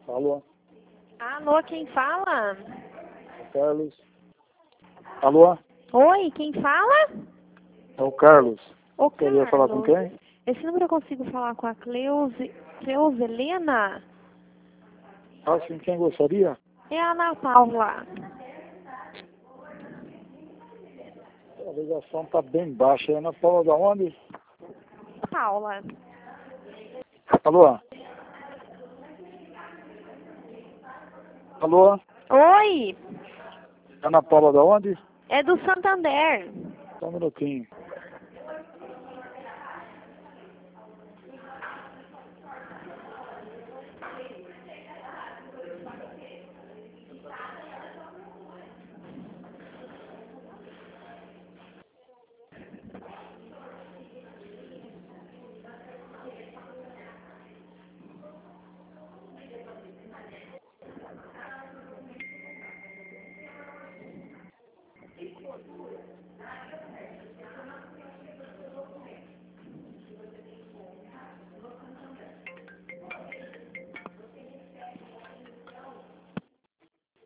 Alô? Alô, quem fala? É o Carlos. Alô? Oi, quem fala? É o Carlos. Ô, Queria falar com Carlos. quem? Esse número eu consigo falar com a Cleuselena? Ah, sim, quem gostaria? É a Ana Paula. A ligação tá bem baixa. É Ana Paula da onde? Paula. Alô? Alô? Oi, Ana Paula da onde? é do Santander. Só um minutinho.